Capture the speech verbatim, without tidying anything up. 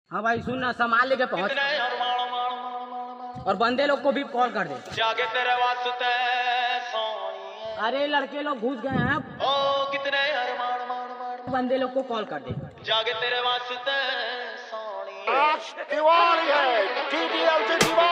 हाँ भाई सुन ना, संभाल लेके पहुंच और बंदे लोग को भी कॉल कर दे। जागे तेरे वास्ते अरे लड़के लोग घुस गए हैं, ओ कितने अरमान मान मान बंदे लोग को कॉल कर दे। जागे तेरे वास्ते सोनी आज दिवाली है, टी डी एल से दिवाली।